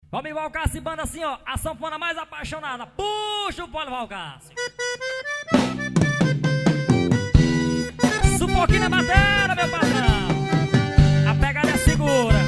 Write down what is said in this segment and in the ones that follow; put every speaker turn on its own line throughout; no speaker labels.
Vamos Valcácio, banda assim, ó. A sanfona mais apaixonada. Puxa o Polo Valcácio. Sufoquinho na madeira, meu patrão. A pegada é segura.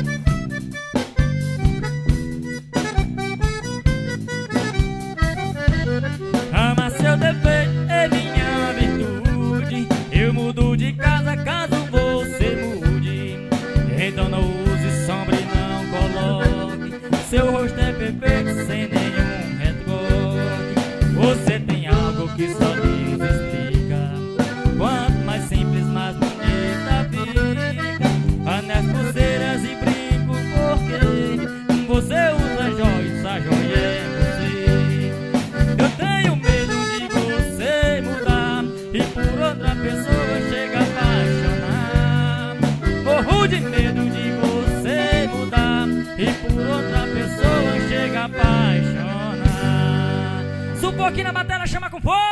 Ama seu defeito é minha virtude. Eu mudo de casa caso você mude. Então não use sombra e não coloque. Seu rosto é perfeito sem nenhum retoque. Você tem algo que só Deus explica. Quanto mais simples, mais bonita fica. Anéis, pulseiras e brinco, porque você usa joias, a joia é você. Eu tenho medo de você mudar e por outra pessoa chega a apaixonar. Morro de medo de você mudar e por outra pessoa chega a apaixonar. Sufoquinho na bateria, chama com fogo.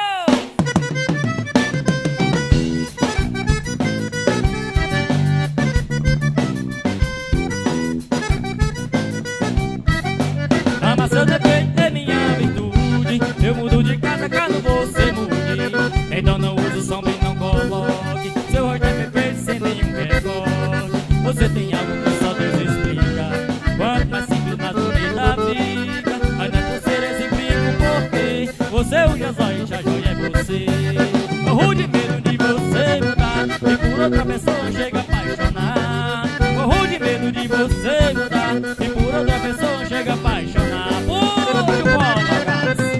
Ama seu defeito é minha virtude. Eu mudo de casa caso você mude. Então não use sombra e não coloque. Seu rosto é perfeito sem nenhum retoque. Você tem algo que só Deus explica. Quanto mais simples, mais bonita fica. Mas não é pulseiras e brinco, porque você usa as olhos, a joia é você. Morro de medo de você mudar e por outra pessoa chega a apaixonar. Morro de medo de você mudar e por outra pessoa chega a apaixonar. Puxa o Polo Valcácio.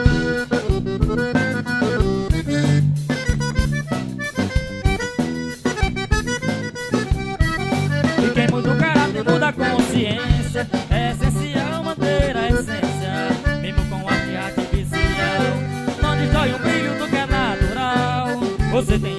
E quem muda o caráter muda a consciência. É essencial manter a essência, mesmo com arte artificial. Não destrói o brilho do que é natural. Você tem